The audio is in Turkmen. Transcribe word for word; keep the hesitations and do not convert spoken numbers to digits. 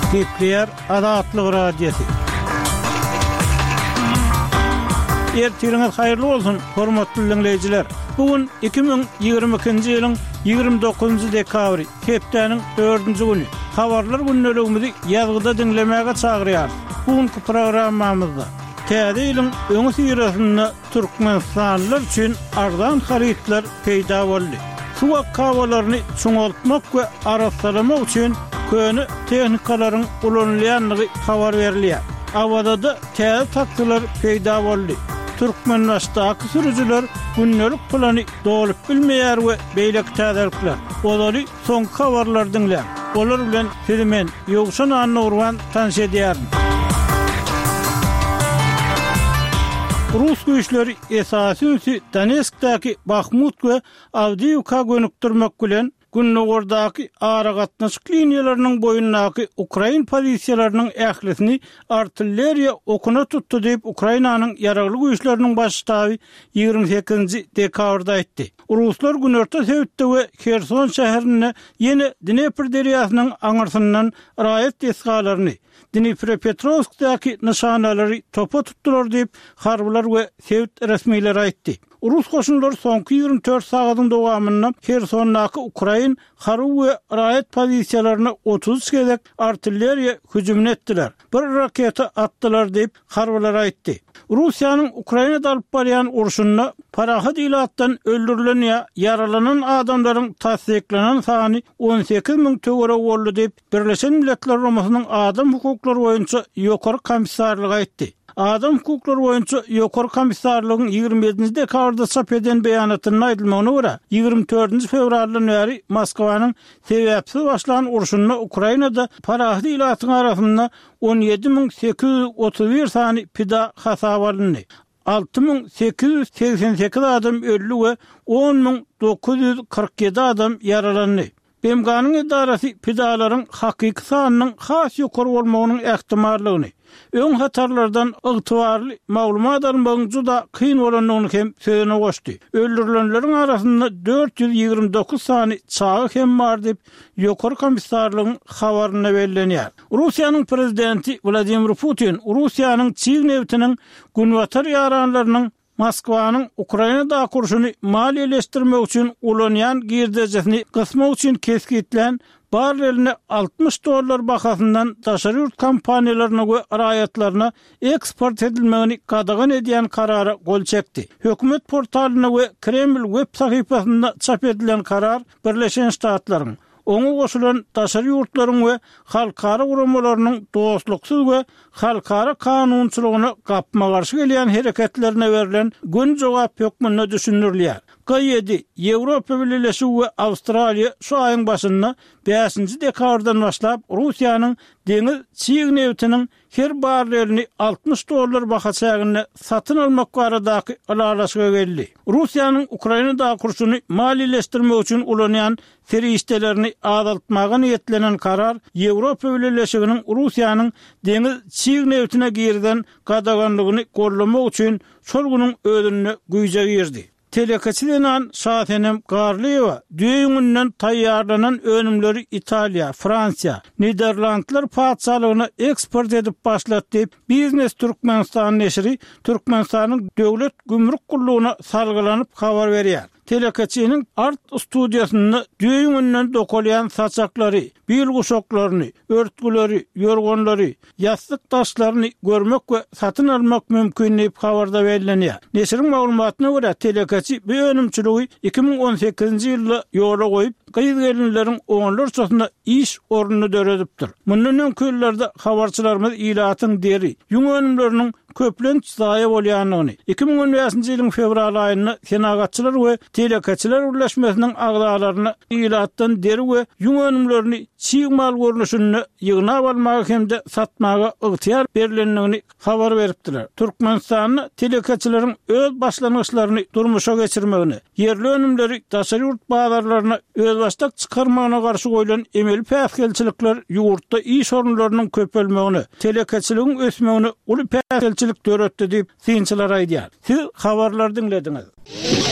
Kepler Adatlyk radiosu. Ertiriniz hayırlı olsun, hormatly dinleyijiler. Bugün iki bin ýygrimi ikinji ýylyň ýygrimi dokuzunçy dekabry, hepdeniň dördünçi güni. Habarlar günneligimizi ýazgyda dinlemäge çagyrýar. Bugünkü programmamyzda täze ýylyň öňü sirasynda türkmenstanlylar üçin arzan haritler peýda boldy. Suwak kabalaryny çoňaltmak we araşdyrmak üçin köni tehnikalaryň ulanylýanlygy habar berilýär. Awada da täze taktylar peýda boldy. Türkmenistandagı sürücüler günnelik plany dolup bilmeýär we beýlek täzelikler. Olary soňky habarlar dinlär. Olar bilen filmen ýogşan anurwan tanış edýär. Rus güýçleri esasy Donetskdaky Bakhmut we Avdiivka gönükdirmek bilen Günnogordaky ara gatnaşyk liniýalarynyň boýundaky Ukrain pozisiýalarynyň ählisini artilleriýa okuna tutdy diýip Ukrainanyň ýaragly güýçleriniň başçysy ýygrimi sekizinçi dekabrda aýtdy. Ruslar günorta Söwütde we Kherson şäherine ýene Dnepr derýasynyň aňarsyndan raýat esgalaryny Dnipropetrovskdaky nyşanalary topa tutdular diýip harbylar we Söwüt resmiýetleri aýtdy. Rus goşunlary soňky ýygrimi dört sagatyň dowamynda Khersondaky Ukrain haryw we raýat pozisiýalaryna otuz gezek artilleriýa hüjüm etdiler. Bir raketa atdylar diýip harbylar aýtdy. Russiýanyň Ukrainada alyp barýan urşunda parahat ilatdan öldürilen ýa yaralanan adamlaryň tasdiklanan sany on sekiz miň töwere boldy diýip Birleşen Milletler Romasynyň adam hukuklary boýunça ýokary komissarlygy aýtdy. Adam hukuklary boýunça ýokary komissarlygyň ýygrimi yedinçi dekabrda çap eden beýanatyna aýdylmagyna görä ýygrimi dördünçi fevraldan bäri Moskwanyň sebäpsiz başlanan urşunda Ukrainada parahat ilatyň arasynda on ýedi miň sekiz ýüz otuz bir sany pida hasap alındy. altı miň sekiz ýüz seksen sekiz adam öldü we on miň dokuz ýüz kırk ýedi adam yaralandy. B M G'nyň edarasy pidalaryň hakyky sanynyň has ýokary bolmagynyň ähtimallygyny, öň hatarlardan ygtybarly maglumat almagyň juda kyn bolanyny hem söýene goşdy. Öldürilenleriň arasynda dört ýüz ýygrimi dokuz sany çağı hem bar diýip ýokary komissarlygyň habaryna berilýär. Russiýanyň prezidenti Vladimir Putin Russiýanyň Çig newtiniň günwatar ýaranlarynyň Moskwanyň Ukrainada kurşuny maliýeleşdirmek üçin ulanýan girdejesini gysmak üçin keskitlen barreline altmış dollar bahasyndan daşary ýurt kompaniýalaryna we raýatlaryna eksport edilmegini gadagan edýän karara gol çekdi. Hökümet portalyna we Kreml web sahypasynda çap edilen karar Birleşen Ştatlaryň oňa goşulan daşary ýurtlaryň we halkara guramalarynyň dostluksyz we halkara kanunçylygyna gapma garşy gelýän hereketlerine berilen gün jogap hökmüne düşünürilýär. G yedi Ýewropa Birleşigi we Awstraliýa şu aýyň başynda beşinçi dekabrdan başlap Russiýanyň deňiz Çig newtiniň her barrelini altmış dollar bahasyna satyn almak baradaky alalaşyga geldi. Russiýanyň Ukrainada kurşuny maliýeleşdirmek üçin ulanýan feriştelerini azaltmagy niýetlenen karar Ýewropa Birleşiginiň Russiýanyň deňiz Çig newtine girden gadaganlygyny gollamak üçin şol güniň ödünni güýje girdi. Telekaçylanan Şahenem Garliýewa düýüňinden taýýarlanan önümleri Italiýa, Fransiýa, Niderlandlar paçalygyna eksport edip başlatdy diýip Biznes Türkmenistan neşri Türkmenistanyň döwlet gümrük gullugyna salgylanyp habar berýär. Telekaçynyň art studiýasynda düýüňinden dokolýan saçaklary, bil guşaklaryny, örtgüleri, ýorgonlary, ýastık taşlaryny görmek we satyn almak mümkin diýip habarda berilýär. Neşriň maglumatyna görä telekaçy bu önümçiligi iki bin on sekizinçi ýylda ýola goýup gyýyz gelinleriň oňlar çatynda iş ornuny döredipdir. Mundan öňkülerde habarçylarymyz ilatyň deri, ýuň önümleriniň köplenç zaýa bolýanyny iki bin on beşinçi ýylyň fevral aýynda senagatçylar we telekaçylar birleşmesiniň agdalaryny ilatdan deri we ýuň önümlerini çiğ mal görnüşini ýygnap almagy hemde satmagy ygtyar berilendigini habar beripdiler. Türkmenistanyň telekaçylaryň öz başlangyçlaryny durmuşa geçirmegini, yerli önümleri daşary ýurt bazarlaryna öz başdak çykarmagyna garşy goýulan emeli päsgelçilikler ýurtda iş orunlarynyň köpelmegini, telekaçylygyň ösmegini uly päsgelçilik döretdi diýip synçylar aýdýar. Siz habarlar dinlediňiz.